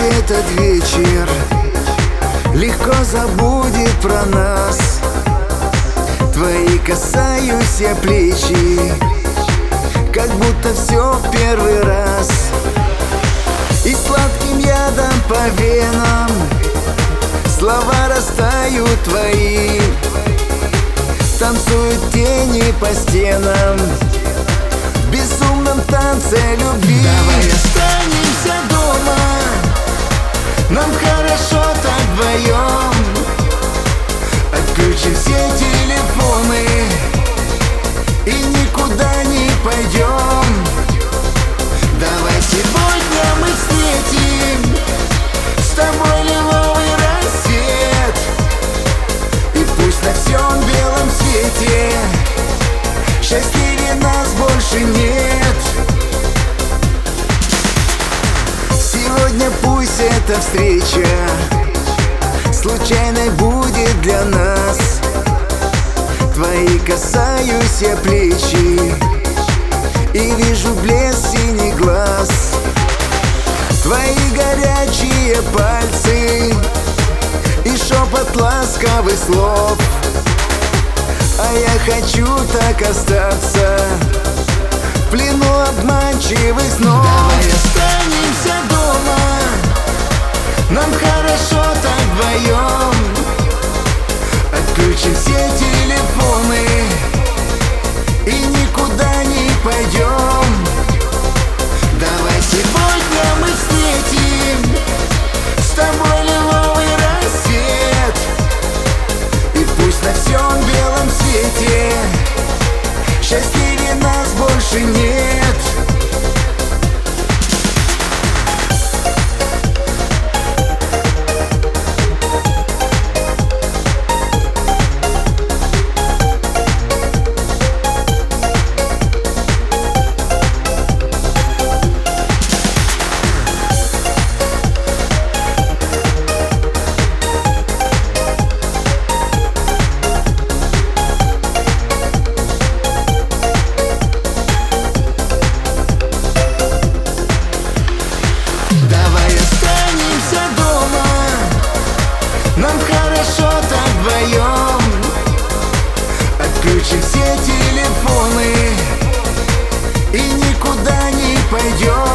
этот вечер легко забудет про нас. Твои касаюсь я плечи, как будто все в первый раз. И сладким ядом по венам слова растают твои. Танцуют тени по стенам в безумном танце любви. Давай останемся дома, нам хорошо так вдвоем. Отключим все телефоны и никуда не пойдем. Давай сегодня мы встретим с тобой лиловый рассвет. И пусть на всем белом свете счастливее нас больше нет. Сегодня пусть эта встреча случайной будет для нас. Твои касаюсь я плечи и вижу блеск синих глаз. Твои горячие пальцы и шепот ласковых слов. А я хочу так остаться в плену обманчивых снов. Давай останемся дома, нам хорошо так вдвоем. Отключим все телефоны и никуда не пойдем. Давай сегодня мы встретим с тобой лиловый рассвет. И пусть на всем белом свете счастливее нас больше нет. Нам хорошо так вдвоем. Отключим все телефоны и никуда не пойдем.